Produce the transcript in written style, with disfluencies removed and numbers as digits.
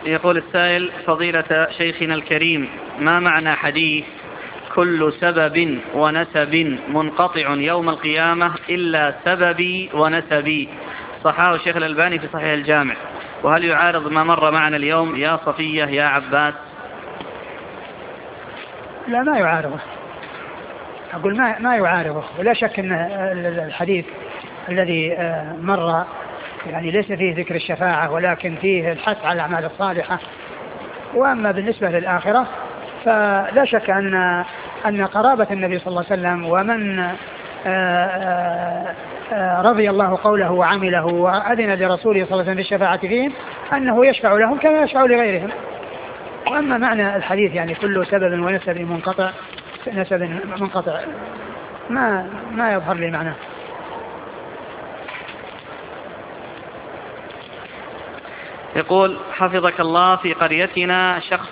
يقول السائل: فضيلة شيخنا الكريم، ما معنى حديث كل سبب ونسب منقطع يوم القيامة إلا سببي ونسبي؟ صححه الشيخ الألباني في صحيح الجامع، وهل يعارض ما مر معنا اليوم يا صفية يا عباس؟ لا، ما يعارضه. أقول ما يعارضه، ولا شك أن الحديث الذي مر يعني ليس فيه ذكر الشفاعة، ولكن فيه الحث على الأعمال الصالحة. وأما بالنسبة للآخرة فلا شك أن قرابة النبي صلى الله عليه وسلم ومن رضي الله قوله وعمله وأذن لرسوله صلى الله عليه وسلم بالشفاعة فيهم أنه يشفع لهم كما يشفع لغيرهم. وأما معنى الحديث يعني كل سبب ونسب منقطع، نسب منقطع، ما يظهر لي معناه. يقول: حفظك الله، في قريتنا شخص